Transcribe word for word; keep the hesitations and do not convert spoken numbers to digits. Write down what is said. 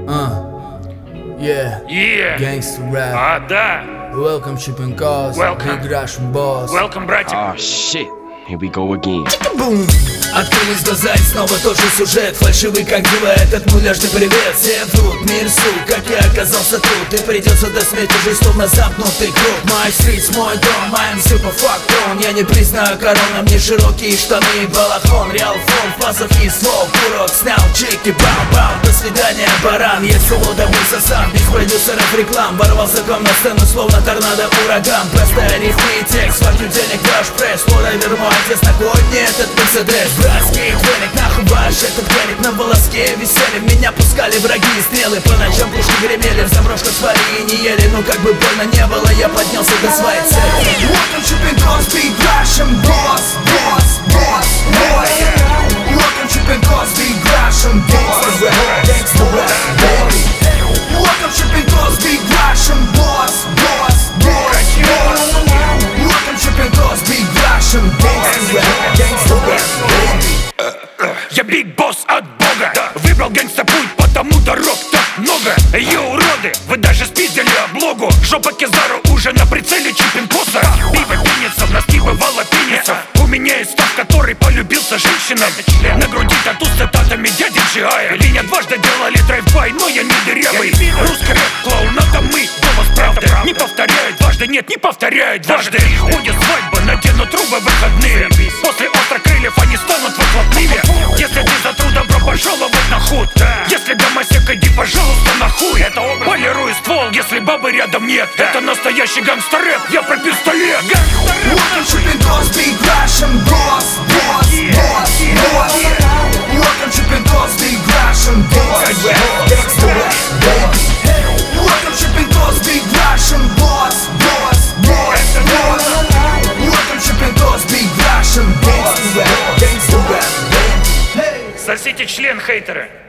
Uh, yeah, Yeah. gangster rap. А, да. Welcome, shipping cars. Welcome. Big Russian boss. Welcome, братик. Oh shit, here we go again. Boom. Открылись глаза и снова тот же сюжет. Фальшивый как дива, этот муляжный привет. Все тут, мир сук, как я оказался тут. И придется до смерти жить, словно замкнутый круг. My streets, мой дом, I'm super fucked on. Я не признаю корона, мне широкие штаны и балахон. Реал фон, пазов и слов, курок снял, чики, бам-бам. До свидания, баран, я село добылся сам. Без продюсеров реклам, ворвался к вам на сцену, словно торнадо, ураган. Простая рифма и текст, фактю денег, ваш пресс. Лорайдер мой отец, на кой мне этот мерседес? Братский хвелик, нахуй ваш этот хвелик. На волоске висели, в меня пускали враги и стрелы. По ночам пушки гремели, в заброшках свали и не ели. Но как бы больно не было, я поднялся до своей цели. Welcome to Big Boss, Big Russian Boss, Boss, Boss, Boss. Welcome to Big Boss, Big Russian Boss, Gangsta rap, baby. Welcome to Big Boss, Big Russian Boss, Boss, Boss, Boss. Welcome to Big Boss, Big Russian Gangsta rap, Gangsta rap, baby. Я биг босс от бога. Выбрал гангста путь, потому дорог так много. Ее уроды, вы даже спиздили облогу. Жопа Кизару уже на прицеле чипинкоса. Пиво пенится, в нас не бывало пенисов. У меня есть став, который полюбился женщинам. На груди тату с цитатами дяди Джиая. Линия дважды делали драйв-бай, но я не дырявый. Русский рэп, клоунада мы, голос правды. Не повторяют дважды, нет, не повторяют дважды. Будет свадьба, надену трубы выходные. После острых крыльев они станут выхлопными. Если ты за трудом, добро пожаловать на худ. Если домосек, иди, пожалуйста, на хуй. Полирую ствол, если бабы рядом нет. Это настоящий гангстер-рэп, я про пистолет. Welcome to Big Boss, Big Russian Boss, Boss, Boss, Boss. Welcome to Big Boss, Big Russian Boss, Gangsta rap, baby. Welcome to Big Boss, Big Russian Boss, Boss, Boss, Boss. Welcome to Big Boss, Big Russian Boss, Gangsta rap, baby. Сосите член, хейтеры.